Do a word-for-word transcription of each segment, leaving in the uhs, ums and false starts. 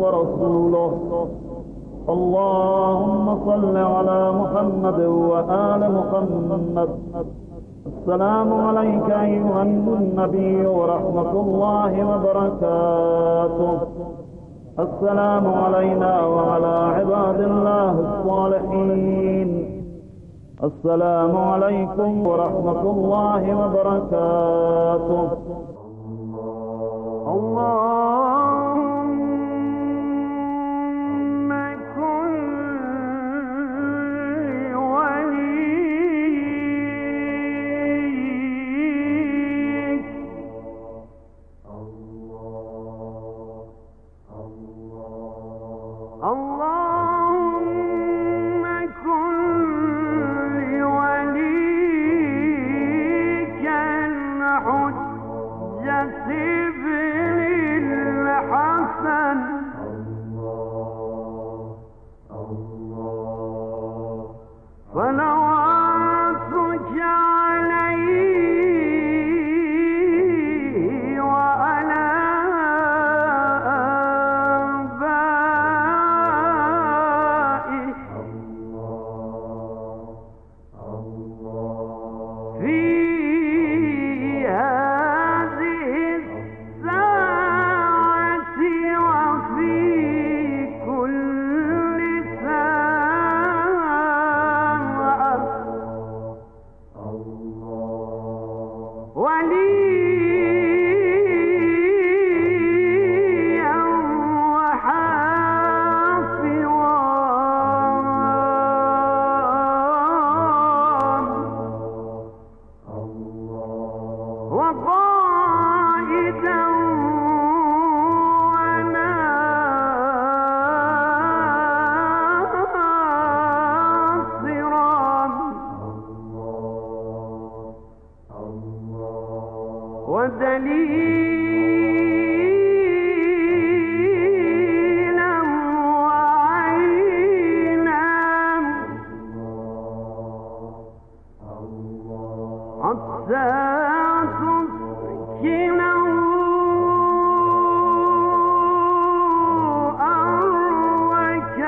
ورسوله. اللهم صل على محمد وآل محمد. السلام عليك أيها النبي ورحمة الله وبركاته. السلام علينا وعلى عباد الله الصالحين. السلام عليكم ورحمة الله وبركاته. اللهم كن وليك. اللهم كن وليك الحجة صلواتك عليه وعلى آبائه في هذه الساعة وفي كل ساعة وليا وحافظا وقائدا ودليلا وعينا حتى تسكنه أرضك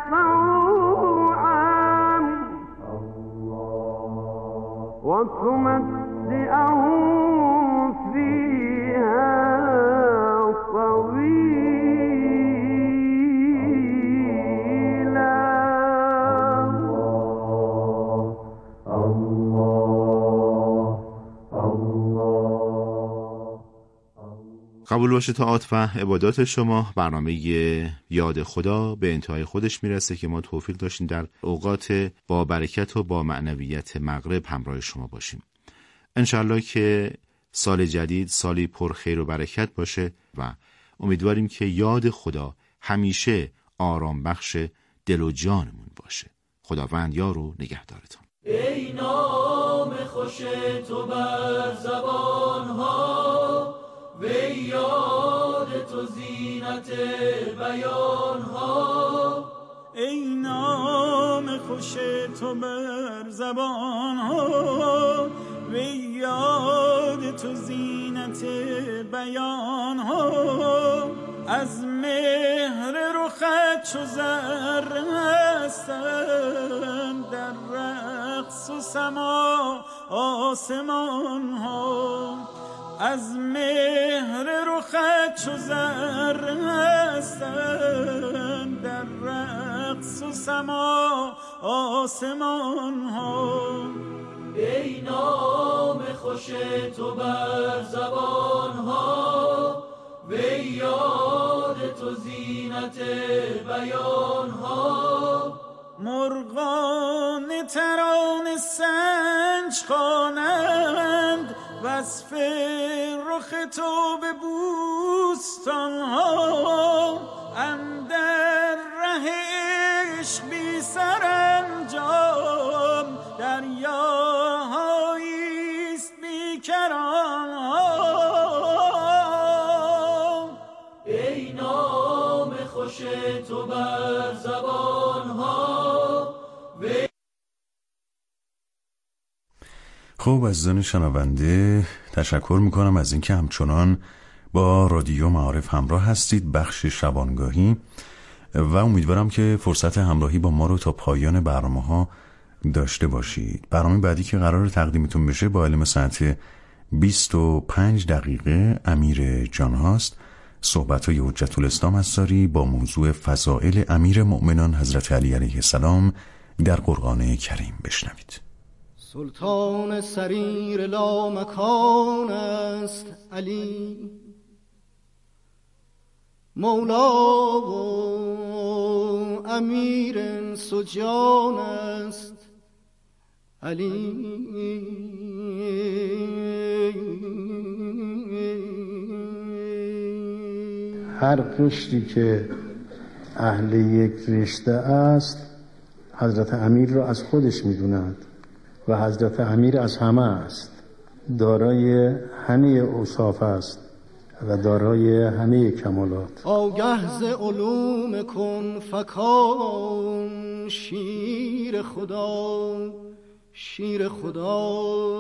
طوعا وتمتعه فيها طويلا. قبول باشه طاعات و عبادات شما. برنامه یاد خدا به انتهای خودش میرسه که ما توفیق داشتیم در اوقات با برکت و با معنویت مغرب همراه شما باشیم. انشالله که سال جدید سالی پر خیر و برکت باشه و امیدواریم که یاد خدا همیشه آرام بخش دل و جانمون باشه. خداوند یار و نگهدارتون. ای نام خوش تو بر زبانها، وی یاد تو زینت بیانها. ای نام خوش تو بر زبانها، وی یاد تو زینت بیانها. از مهر رخت چو ذره هستند در رقص و سما آسمان ها. از مهر رخت چو ذره هستند در رقص و سما آسمان ها. ای نام خوش تو بر زبان ها، وی یاد تو زینت بیان ها. مرغان ترانه سنج خوانند وصف رخ تو به بوستان ها. اندر ره عشق بی سرانجام دریاهاییست بی کران ها. ای نام خوش تو بر زبان ها. خب عزیزان شنونده، تشکر میکنم از اینکه همچنان با رادیو معارف همراه هستید، بخش شبانگاهی، و امیدوارم که فرصت همراهی با ما رو تا پایان برنامه ها داشته باشید. برنامه بعدی که قرار تقدیمتون بشه با علم ساعت بیست و پنج دقیقه امیر جان هاست. صحبت‌های حجت الاسلام انصاری با موضوع فضائل امیر مؤمنان حضرت علی علیه السلام در قرآن کریم بشنوید. سلطان سریر لا مکان است علی، مولا و امیر سجان است علی. هر قشری که اهل یک رشته است حضرت امیر را از خودش می‌دوند و حضرت امیر از همه است، دارای همه اوصاف است و دارای همه کمالات. آگه ز علوم کن فکان شیر خدا، شیر خدا.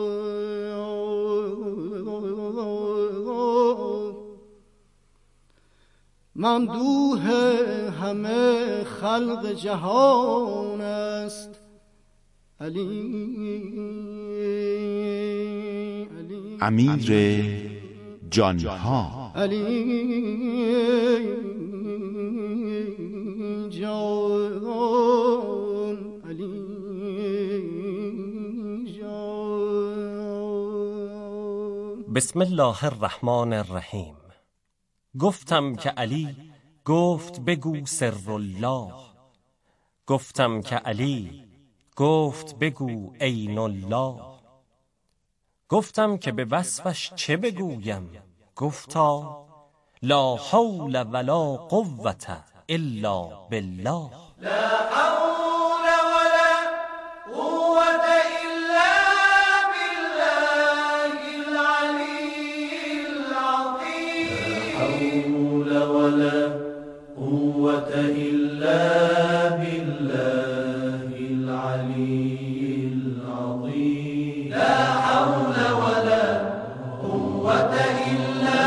ممدوح همه خلق جهان است علی. امیر جانها علی جان، علی جان. بسم الله الرحمن الرحیم. گفتم که علی گفت بگو سر الله، گفتم که علی گفت بگو عین الله، گفتم که به وصفش چه بگویم، گفتا لا حول ولا قوة الا بالله. لا حول ولا قوة إلا بالله العلي العظيم. لا حول ولا قوة إلا بالله العلي العظيم. لا حول ولا قوة إلا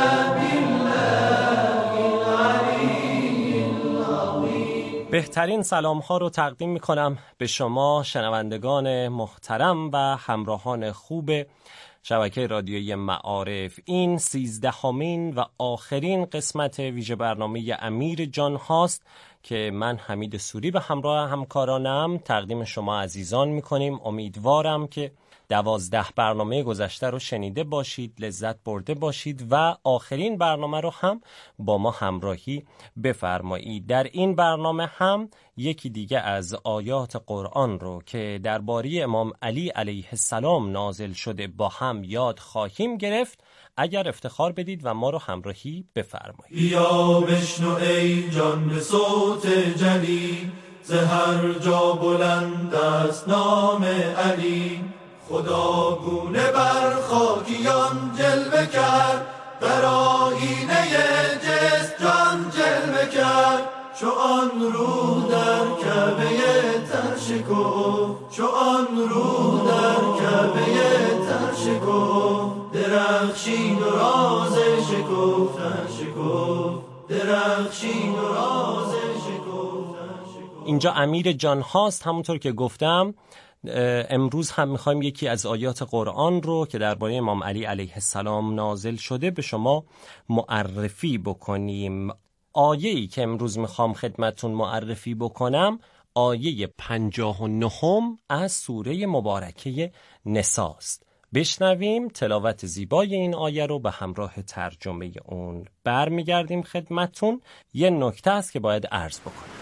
بالله العلي العظيم. بهترین سلام ها رو تقدیم می کنم به شما شنوندگان محترم و همراهان خوب شبکه رادیویی معارف. این سیزدهمین و آخرین قسمت ویژه برنامه امیر جان هاست که من حمید سوری به همراه همکارانم تقدیم شما عزیزان می کنیم. امیدوارم که دوازده برنامه گذشته رو شنیده باشید، لذت برده باشید و آخرین برنامه رو هم با ما همراهی بفرمایید. در این برنامه هم یکی دیگه از آیات قرآن رو که درباره امام علی علیه السلام نازل شده با هم یاد خواهیم گرفت. اگر افتخار بدید و ما رو همراهی بفرمایید. یا بشنو ای جان به صوت جلی، ز هر جا بلند است نام علی. خدا گونه بر خاکیان جلوه کرد، در آیینه جسم جان جلوه کرد. چو آن روح در کعبه تر شکفت، چو آن روح در کعبه تر شکفت. درخشید و راز شکفتن شکفت، درخشید و راز شکفتن شکفت. اینجا امیر جان هاست. همونطور که گفتم امروز هم میخوایم یکی از آیات قرآن رو که درباره امام علی علیه السلام نازل شده به شما معرفی بکنیم. آیه‌ای که امروز میخوام خدمتون معرفی بکنم آیه پنجاه و نهم از سوره مبارکه نساء است. بشنویم تلاوت زیبای این آیه رو به همراه ترجمه اون. برمیگردیم خدمتون. یه نکته است که باید عرض بکنم.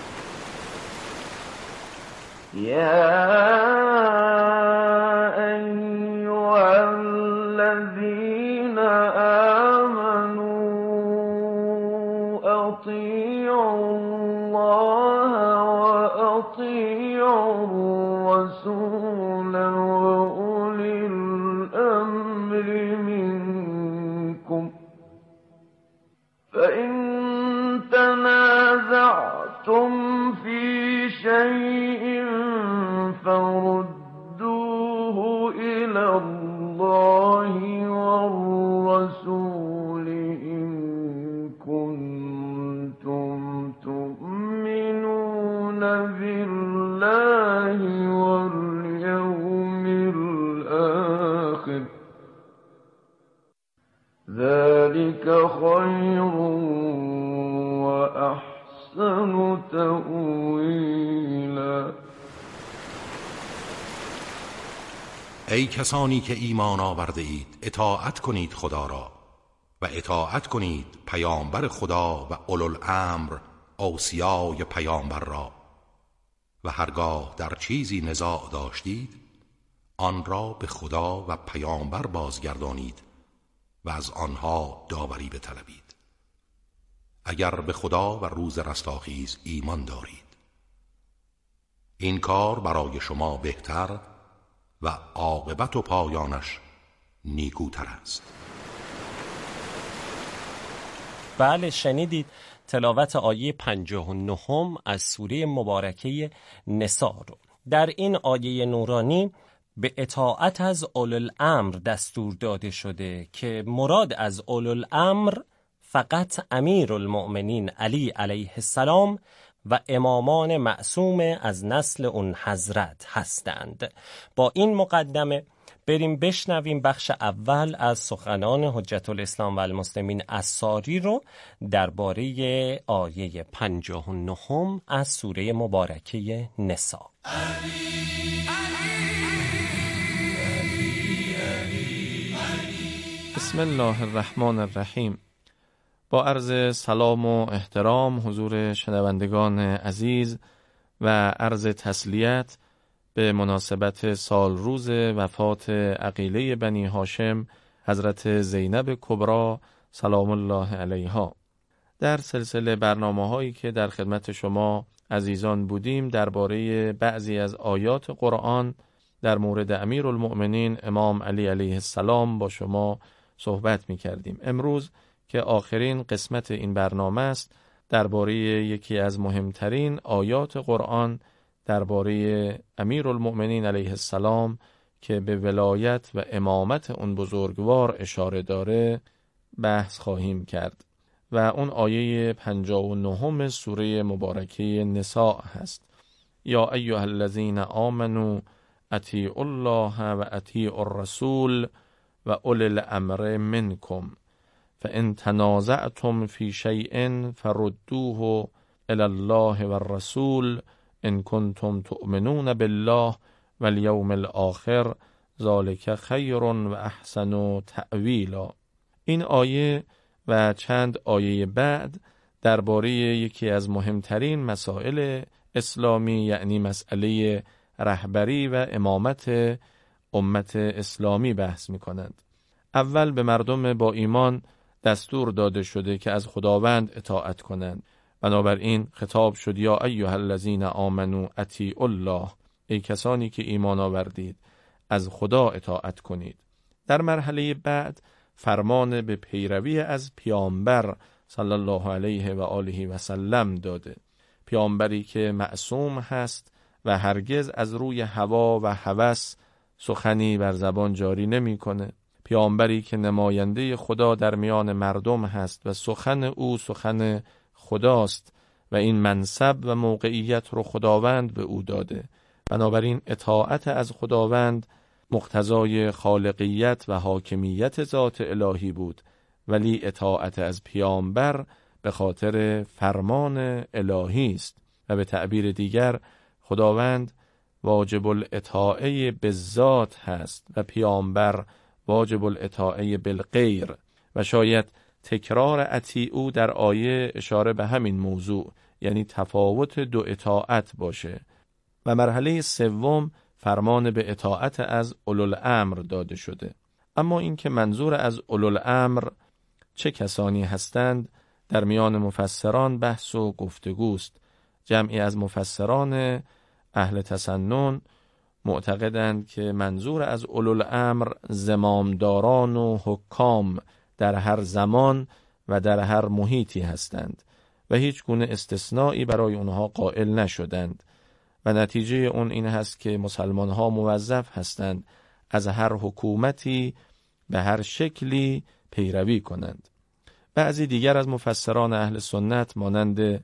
يا أيها الذين آمنوا أطيعوا الله وأطيعوا الرسول وأولي الأمر منكم فإن تنازعتم في شيء فردوه إلى الله والرسول بالله واليوم الآخر ذلك خير وأحسن تأویلا. ای کسانی که ایمان آورده اید، اطاعت کنید خدا را و اطاعت کنید پیامبر خدا و اولوالامر اوصیای پیامبر را و هرگاه در چیزی نزاع داشتید آن را به خدا و پیامبر بازگردانید و از آنها داوری بطلبید اگر به خدا و روز رستاخیز ایمان دارید. این کار برای شما بهتر و عاقبت و پایانش نیکوتر است. بله، شنیدید تلاوت آیه پنجاه و نه از سوره مبارکه نساء رو. در این آیه نورانی به اطاعت از اولوالامر دستور داده شده که مراد از اولوالامر فقط امیرالمؤمنین علی علیه السلام و امامان معصوم از نسل اون حضرت هستند. با این مقدمه بریم بشنویم بخش اول از سخنان حجت الاسلام و المسلمین عصاری رو درباره آیه پنجاه و نه از سوره مبارکه نساء. بسم الله الرحمن الرحیم. با عرض سلام و احترام حضور شنوندگان عزیز و عرض تسلیت به مناسبت سال روز وفات عقیله بنی هاشم حضرت زینب کبری سلام الله علیها. در سلسله برنامه هایی که در خدمت شما عزیزان بودیم درباره بعضی از آیات قرآن در مورد امیرالمؤمنین امام علی علیه السلام با شما صحبت می کردیم. امروز که آخرین قسمت این برنامه است درباره یکی از مهمترین آیات قرآن درباره امیرالمؤمنین علیه السلام که به ولایت و امامت اون بزرگوار اشاره داره بحث خواهیم کرد و اون آیه پنجاه و نه سوره مبارکه نساء هست. یا ایها الذین آمنوا اطیعوا الله و اطیعوا الرسول و اولی الامر منکم فان تنازعتم فی شیء فردوه الی الله و الرسول ان کنتم تؤمنون بالله و الیوم الاخر ذالک خیر و احسن تأویلا. این آیه و چند آیه بعد درباره یکی از مهمترین مسائل اسلامی یعنی مسئله رهبری و امامت امت اسلامی بحث می کنند. اول به مردم با ایمان دستور داده شده که از خداوند اطاعت کنند. بنابراین خطاب شد یا ایها الذین آمنوا اطیعوا الله، ای کسانی که ایمان آوردید از خدا اطاعت کنید. در مرحله بعد فرمان به پیروی از پیامبر صلی الله علیه و آله و سلم داده، پیامبری که معصوم هست و هرگز از روی هوا و هوس سخنی بر زبان جاری نمی کنه، پیامبری که نماینده خدا در میان مردم هست و سخن او سخن خداست و این منصب و موقعیت رو خداوند به او داده. بنابراین اطاعت از خداوند مقتضای خالقیت و حاکمیت ذات الهی بود، ولی اطاعت از پیامبر به خاطر فرمان الهی است و به تعبیر دیگر خداوند واجب الاطاعه بالذات هست و پیامبر واجب الاطاعه بالغیر و شاید تکرار اطیعو در آیه اشاره به همین موضوع یعنی تفاوت دو اطاعت باشه. و مرحله سوم فرمان به اطاعت از اولوالامر داده شده. اما این که منظور از اولوالامر چه کسانی هستند در میان مفسران بحث و گفتگوست. جمعی از مفسران اهل تسنن معتقدند که منظور از اولوالامر زمامداران و حکام در هر زمان و در هر محیطی هستند و هیچ گونه استثنایی برای اونها قائل نشدند و نتیجه اون این هست که مسلمان ها موظف هستند از هر حکومتی به هر شکلی پیروی کنند. بعضی دیگر از مفسران اهل سنت مانند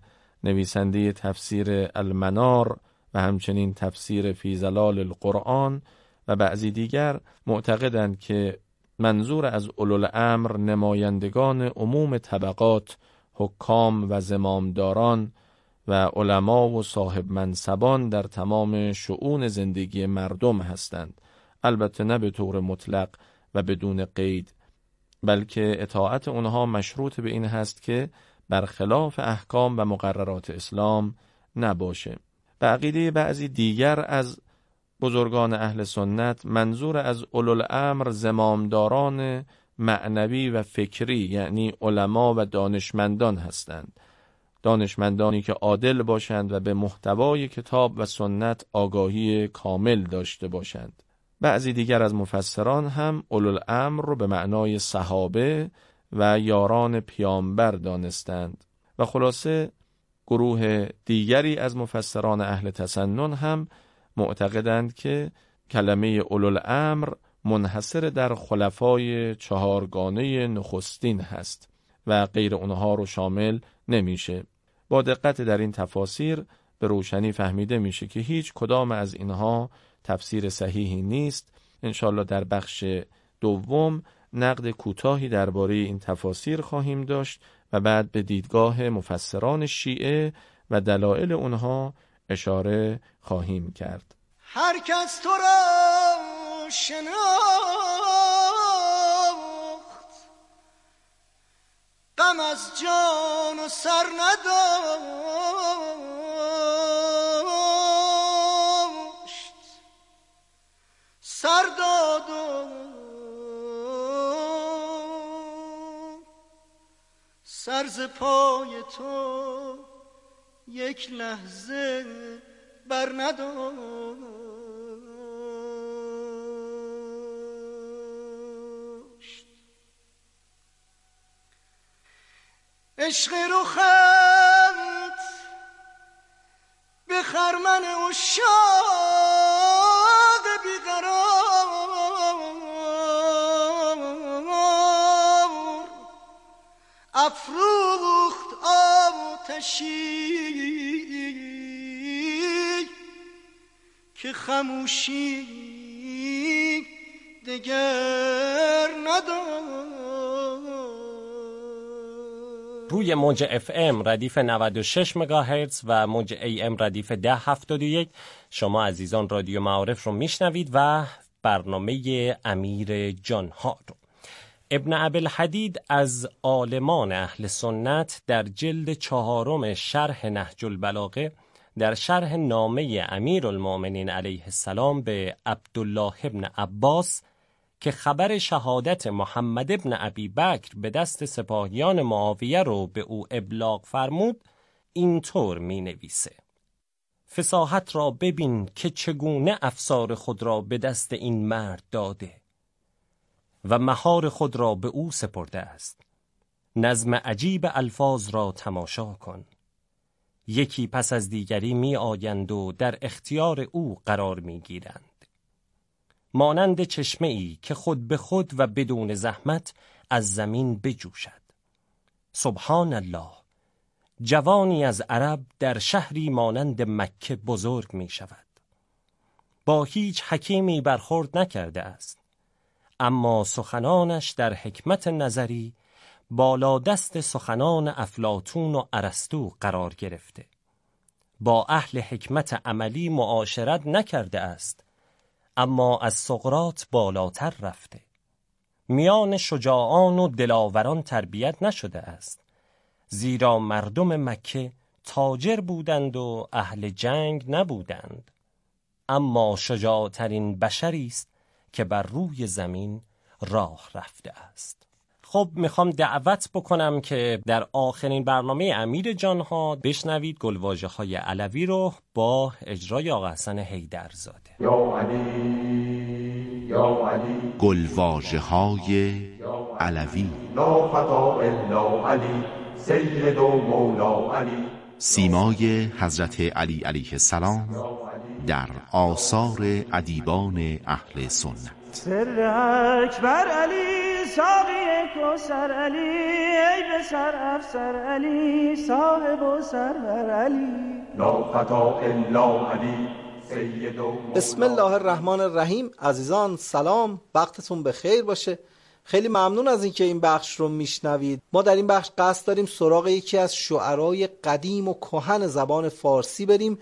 نویسنده تفسیر المنار و همچنین تفسیر فی ظلال القرآن و بعضی دیگر معتقدند که منظور از اولوالامر نمایندگان عموم طبقات، حکام و زمامداران و علما و صاحب منصبان در تمام شؤون زندگی مردم هستند، البته نه به طور مطلق و بدون قید، بلکه اطاعت اونها مشروط به این هست که برخلاف احکام و مقررات اسلام نباشه. به عقیده بعضی دیگر از بزرگان اهل سنت منظور از اولوالامر زمامداران معنوی و فکری، یعنی علما و دانشمندان هستند، دانشمندانی که عادل باشند و به محتوای کتاب و سنت آگاهی کامل داشته باشند. بعضی دیگر از مفسران هم اولوالامر رو به معنای صحابه و یاران پیامبر دانستند و خلاصه گروه دیگری از مفسران اهل تسنن هم معتقدند که کلمه اولوالامر منحصر در خلفای چهارگانه نخستین هست و غیر اونها رو شامل نمیشه. با دقت در این تفاسیر به روشنی فهمیده میشه که هیچ کدام از اینها تفسیر صحیحی نیست. انشالله در بخش دوم نقد کوتاهی درباره این تفاسیر خواهیم داشت و بعد به دیدگاه مفسران شیعه و دلایل اونها اشاره خواهیم کرد. هر کس تو را شناخت غم از جان و سر نداشت، سر داد و سر ز پای تو یک لحظه بر نداشت. عشق رخت به خرمن عشاق بیقرار افروخت آتشی که خموشی دگر نداشت. روی موج اف ام ردیف نود و شش مگاهرتز و موج ای ام ردیف ده هفتاد و یک شما عزیزان رادیو معارف رو میشنوید و برنامه امیر جانها رو. ابن ابوالحدید از عالمان اهل سنت در جلد چهارم شرح نهج البلاغه در شرح نامه امیرالمؤمنین علیه السلام به عبدالله ابن عباس که خبر شهادت محمد ابن ابی بکر به دست سپاهیان معاویه رو به او ابلاغ فرمود، اینطور می نویسه: فصاحت را ببین که چگونه افسار خود را به دست این مرد داده و مهار خود را به او سپرده است. نظم عجیب الفاظ را تماشا کن. یکی پس از دیگری می آیند و در اختیار او قرار می گیرند. مانند چشمه ای که خود به خود و بدون زحمت از زمین بجوشد. سبحان الله، جوانی از عرب در شهری مانند مکه بزرگ می شود. با هیچ حکیمی برخورد نکرده است، اما سخنانش در حکمت نظری بالا دست سخنان افلاطون و ارسطو قرار گرفته. با اهل حکمت عملی معاشرت نکرده است، اما از سقراط بالاتر رفته. میان شجاعان و دلاوران تربیت نشده است، زیرا مردم مکه تاجر بودند و اهل جنگ نبودند. اما شجاعترین بشری است که بر روی زمین راه رفته است. خب میخوام دعوت بکنم که در آخرین برنامه امیر جانها بشنوید گلواژه های علوی رو با اجرای آقا حسن حیدرزاده. یا علی یا علی گلواژه های علوی. لا فتا الا علی سید و مولا علی. سیمای حضرت علی علیه السلام در آثار ادیبان اهل سنت. سر اکبر علی ساقی کوثر علی، ای به سر افسر علی، صاحب و سرور علی. لا خطا الا علی سید و بسم الله الرحمن الرحیم. عزیزان سلام، وقتتون بخیر باشه. خیلی ممنون از اینکه این بخش رو میشنوید. ما در این بخش قصد داریم سراغ یکی از شعرای قدیم و کهن زبان فارسی بریم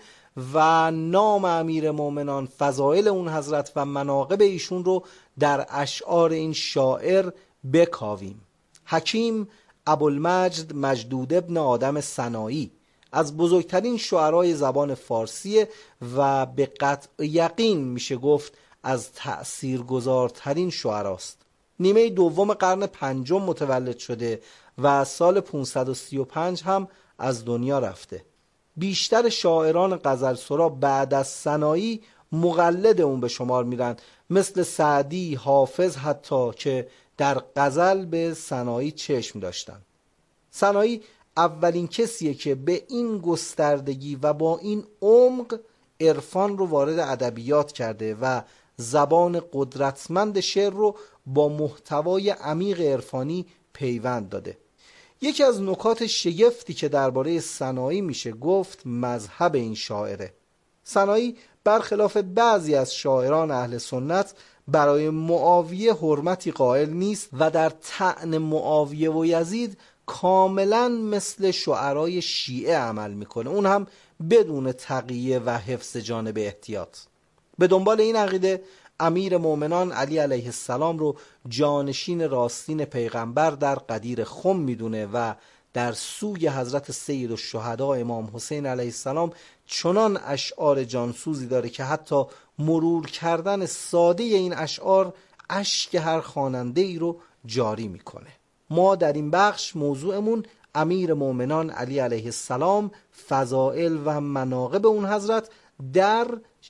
و نام امیر مومنان، فضایل اون حضرت و مناقب ایشون رو در اشعار این شاعر بکاویم. حکیم ابوالمجد مجدود ابن آدم سنایی از بزرگترین شعرای زبان فارسی و به قطع یقین میشه گفت از تأثیرگذارترین شعراست. نیمه دوم قرن پنجم متولد شده و سال پانصد و سی و پنج هم از دنیا رفته. بیشتر شاعران غزلسرا بعد از سنایی مقلد اون به شمار میرن، مثل سعدی، حافظ، حتی که در غزل به سنایی چشم داشتن. سنایی اولین کسیه که به این گستردگی و با این عمق عرفان رو وارد ادبیات کرده و زبان قدرتمند شعر رو با محتوای عمیق عرفانی پیوند داده. یکی از نکات شگفتی که درباره سنایی میشه گفت مذهب این شاعره. سنایی برخلاف بعضی از شاعران اهل سنت برای معاویه حرمتی قائل نیست و در طعن معاویه و یزید کاملا مثل شعرای شیعه عمل میکنه، اون هم بدون تقیه و حفظ جانب احتیاط. به دنبال این عقیده امیر مومنان علی علیه السلام رو جانشین راستین پیغمبر در قدیر خم میدونه و در سوی حضرت سید الشهدا امام حسین علیه السلام چنان اشعار جانسوزی داره که حتی مرور کردن ساده این اشعار اشک هر خواننده ای رو جاری میکنه. ما در این بخش موضوعمون امیر مومنان علی علیه السلام، فضائل و مناقب اون حضرت در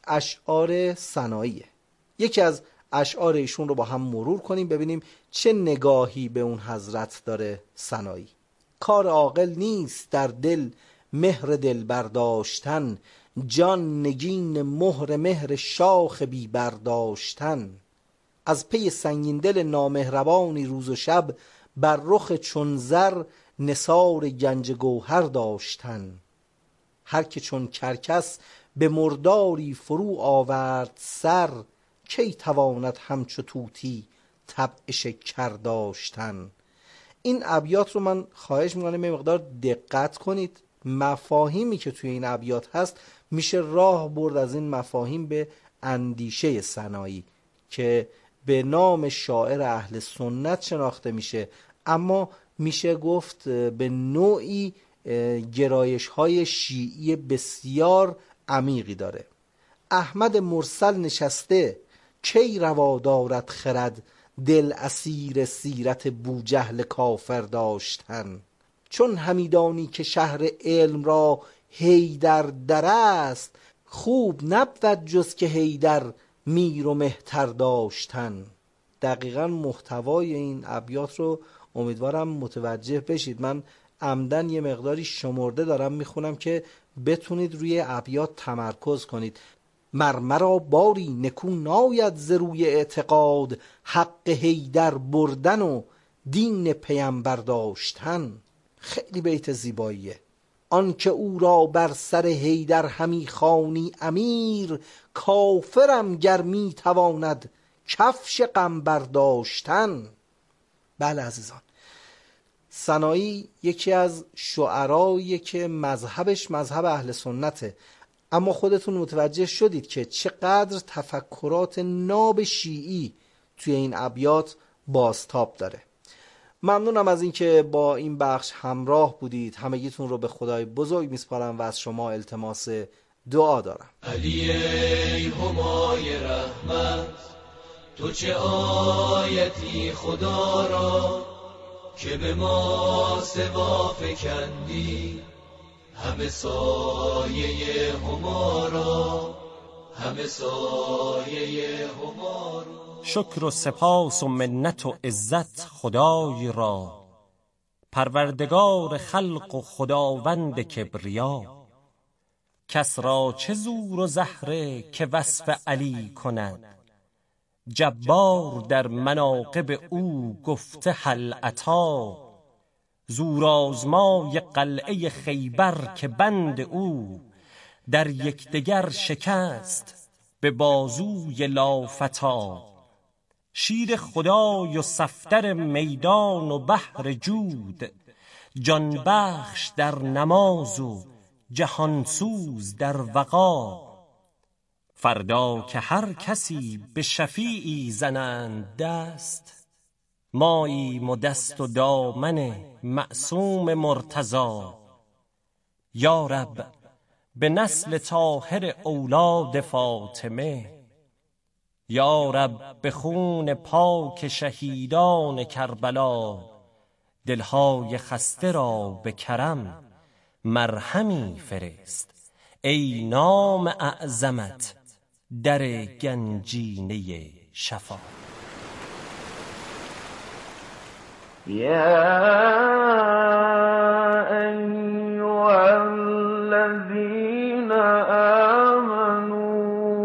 اشعار سناییه. یکی از اشعار ایشون رو با هم مرور کنیم ببینیم چه نگاهی به اون حضرت داره سنایی. کار عاقل نیست در دل مهر دل برداشتن، جان نگین مهر مهر شاخ بی برداشتن. از پی سنگین دل نامهربانی روز و شب، بر رخ چون زر نثار گنج گوهر داشتن. هر که چون کرکس به مرداری فرو آورد سر، کی تواند همچو طوطی طبع شکر داشتن. این ابیات رو من خواهش میکنم یه مقدار دقت کنید. مفاهیمی که توی این ابیات هست میشه راه برد از این مفاهیم به اندیشه سنایی که به نام شاعر اهل سنت شناخته میشه، اما میشه گفت به نوعی گرایش های شیعی بسیار عمیقی داره. احمد مرسل نشسته کی روا دارد خرد، دل اسیر سیرت بوجهل کافر داشتن. چون همیدانی که شهر علم را حیدر در است، خوب نبود جز که حیدر میر و مهتر داشتن. دقیقا محتوای این ابیات رو امیدوارم متوجه بشید. من عمدن یه مقداری شمرده دارم میخونم که بتونید روی ابیات تمرکز کنید. مرمرا باری نکو ناید ز روی اعتقاد، حق حیدر بردن و دین پیامبر داشتن. خیلی بیت زیباییه. آن که او را بر سر حیدر همی خوانی امیر، کافرم گر می تواند کفش غم برداشتن. بله عزیزان، سنایی یکی از شعرایی که مذهبش مذهب اهل سنته، اما خودتون متوجه شدید که چقدر تفکرات ناب شیعی توی این ابیات بازتاب داره. ممنونم از اینکه با این بخش همراه بودید. همگیتون رو به خدای بزرگ میسپارم و از شما التماس دعا دارم. علی ای همای رحمت، تو چه آیتی خدا را که به ما سوا فکندی، همه سایه هما را، همه سایه هما را. شکر و سپاس و منت و عزت خدای را، پروردگار خلق و خداوند کبریا. کس را چه زور و زهره که وصف علی کند، جبار در مناقب او گفته هل اتی، زورآزمای قلعه خیبر که بند او، در یکدیگر شکست به بازوی لافتی. شیر خدای و صفدر میدان و بحر جود، جان بخش در نماز و جهانسوز در وغا. فردا که هر کسی به شفیعی زنند دست، ماییم و دست و دامن معصوم مرتضی. یا رب به نسل طاهر اولاد فاطمه، یا رب به خون پاک شهیدان کربلا، دلهای خسته را به کرم مرهمی فرست. ای نام اعظمت در گنجینه شفا. یا ایها الذین آمنوا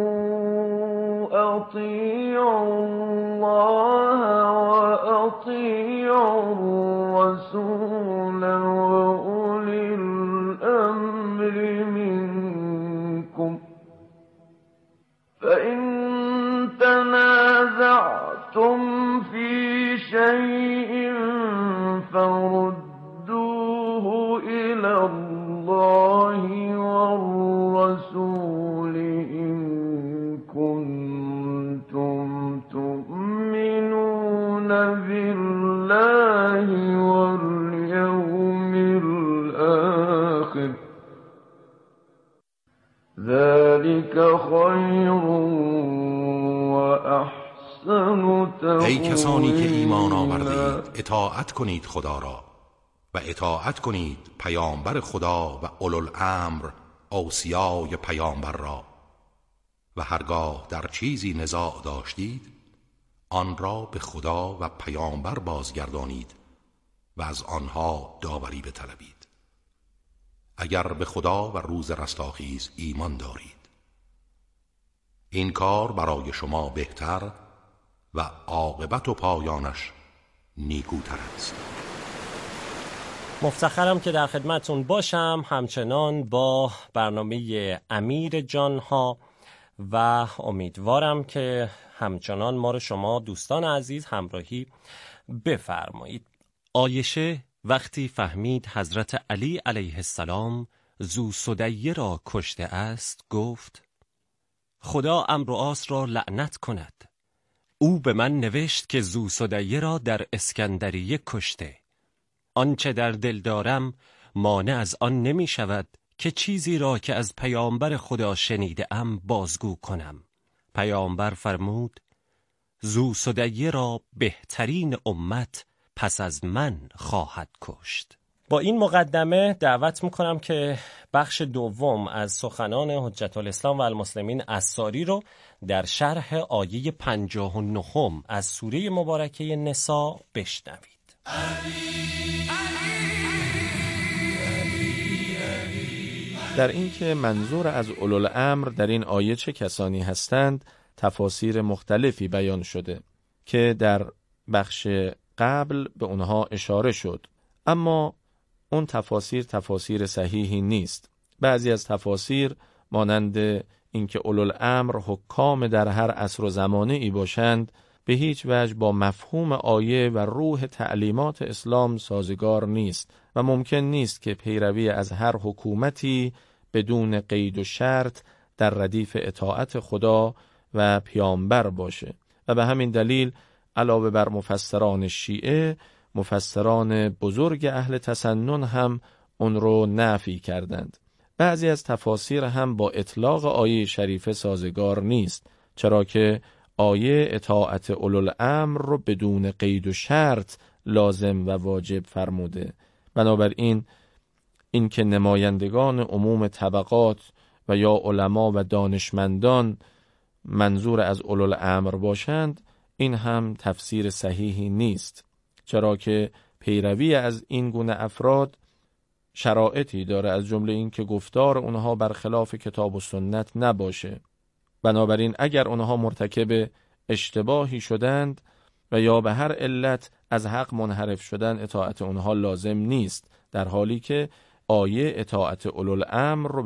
اطیعوا الله و اطیعوا الرسول و اولی الامر منکم، فإن تنازعتم في شيء فردوه إلى الله والرسول إن كنتم تؤمنون بالله واليوم الآخر، ذلك خیر و احسن تأویلا. ای کسانی که ایمان آوردید اطاعت کنید خدا را و اطاعت کنید پیامبر خدا و اولوالامر اوصیای پیامبر را، و هرگاه در چیزی نزاع داشتید آن را به خدا و پیامبر بازگردانید و از آنها داوری بطلبید، اگر به خدا و روز رستاخیز ایمان دارید. این کار برای شما بهتر و عاقبت و پایانش نیکوتر است. مفتخرم که در خدمتون باشم، همچنان با برنامه امیر جانها، و امیدوارم که همچنان ما رو شما دوستان عزیز همراهی بفرمایید. عایشه وقتی فهمید حضرت علی علیه السلام ذو سدیه را کشته است گفت: خدا عمرو و عاص را لعنت کند، او به من نوشت که ذو سدیه را در اسکندریه کشته. آنچه در دل دارم مانع از آن نمی شود که چیزی را که از پیامبر خدا شنیده ام بازگو کنم. پیامبر فرمود: ذو سدیه را بهترین امت پس از من خواهد کشت. با این مقدمه دعوت میکنم که بخش دوم از سخنان حجت الاسلام و المسلمین عصاری رو در شرح آیه پنجاه و نه از سوره مبارکه نساء بشنوید. در این که منظور از اولوالامر در این آیه چه کسانی هستند تفاسیر مختلفی بیان شده که در بخش قبل به اونها اشاره شد، اما اون تفاسیر تفاسیر صحیحی نیست. بعضی از تفاسیر مانند اینکه اولوالامر حکام در هر عصر و زمانه ای باشند به هیچ وجه با مفهوم آیه و روح تعلیمات اسلام سازگار نیست و ممکن نیست که پیروی از هر حکومتی بدون قید و شرط در ردیف اطاعت خدا و پیامبر باشه و به همین دلیل علاوه بر مفسران شیعه، مفسران بزرگ اهل تسنن هم اون رو نفی کردند. بعضی از تفاسیر هم با اطلاق آیه شریفه سازگار نیست، چرا که آیه اطاعت اولوالامر رو بدون قید و شرط لازم و واجب فرموده. بنابراین این که نمایندگان عموم طبقات و یا علما و دانشمندان منظور از اولوالامر باشند، این هم تفسیر صحیحی نیست، چرا که پیروی از این گونه افراد شرایطی داره، از جمله این که گفتار اونها برخلاف کتاب و سنت نباشه. بنابراین اگر اونها مرتکب اشتباهی شدند و یا به هر علت از حق منحرف شدن، اطاعت اونها لازم نیست، در حالی که آیه اطاعت اولوالامر رو